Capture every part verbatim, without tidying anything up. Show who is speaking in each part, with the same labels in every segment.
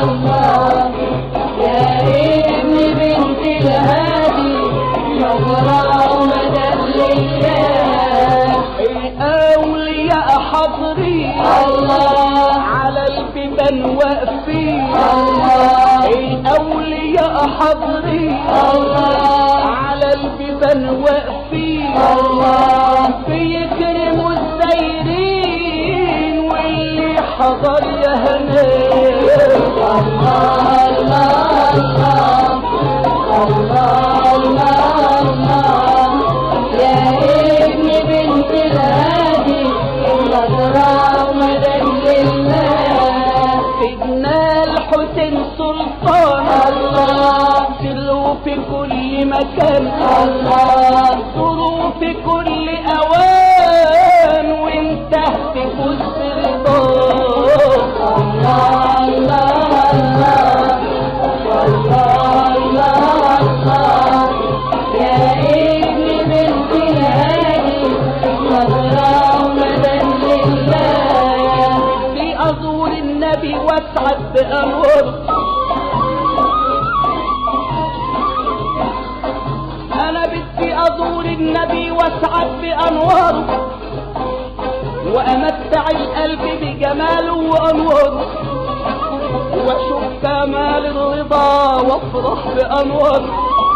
Speaker 1: الله يا ابن بنت الهادي شفراء مدد لله
Speaker 2: الأولياء حاضرين
Speaker 1: الله
Speaker 2: على البيبان واقفين
Speaker 1: الله
Speaker 2: الأولياء حاضرين
Speaker 1: الله
Speaker 2: على البيبان واقفين
Speaker 1: الله
Speaker 2: بيكرموا السايرين واللي حضر يا هنيه
Speaker 1: الله الله الله الله الله يا ابن بنت الهادي شفراء مدد لله
Speaker 2: سيدنا الحسين سلطان
Speaker 1: الله
Speaker 2: سلوا في كل مكان
Speaker 1: الله
Speaker 2: سروا في كل اوان وانت تفوز برضاه
Speaker 1: الله الله الله الله الله يا ابن بنت الهادي شفراء مدد لله
Speaker 2: في ازور النبي واسعد بانوار انا بدي ازور النبي واسعد بانواره وامتع القلب بجماله وانواره واشوف كمال الرضا وافرح بانواره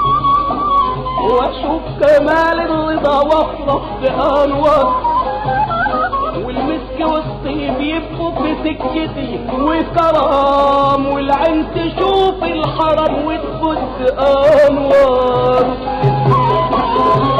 Speaker 2: واشوف كمال الرضا وافرح بانواره والمسك والطيب يبقوا في سكتي وكرام والعين تشوف الحرم وتبص انوار